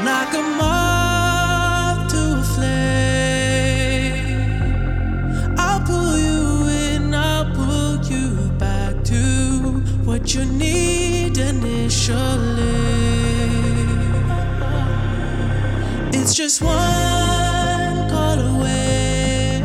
like a moth to a flame. I'll pull you in, I'll pull you back to what you need initially. It's just one call away,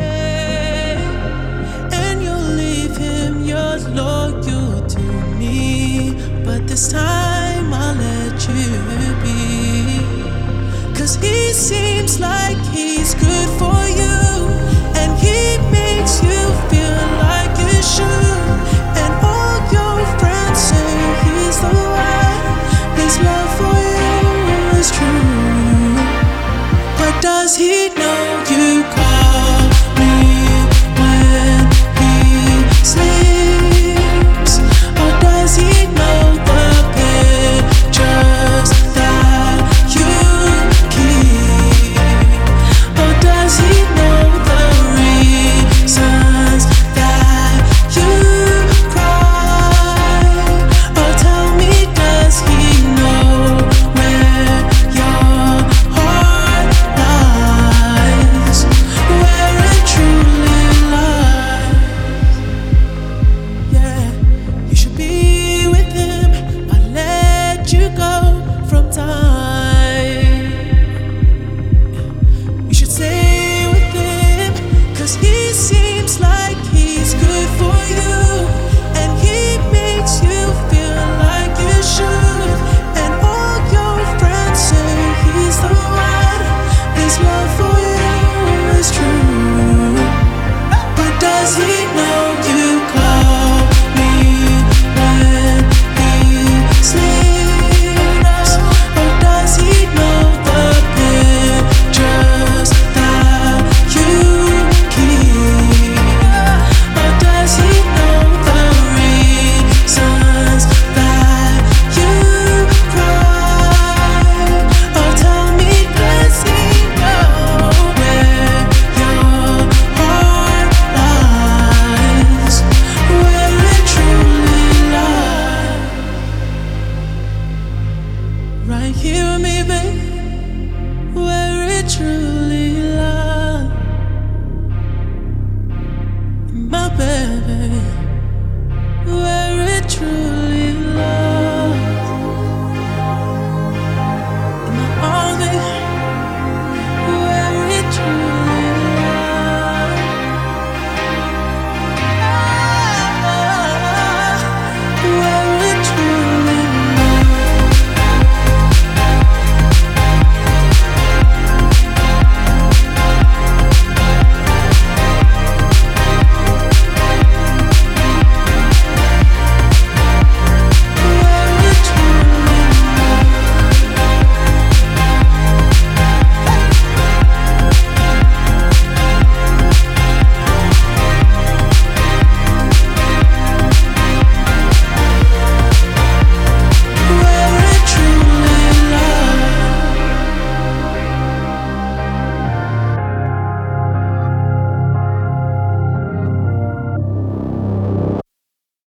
and you'll leave him, you're loyal to me. But this time I'll let you be, 'cause he seems like he's good for you.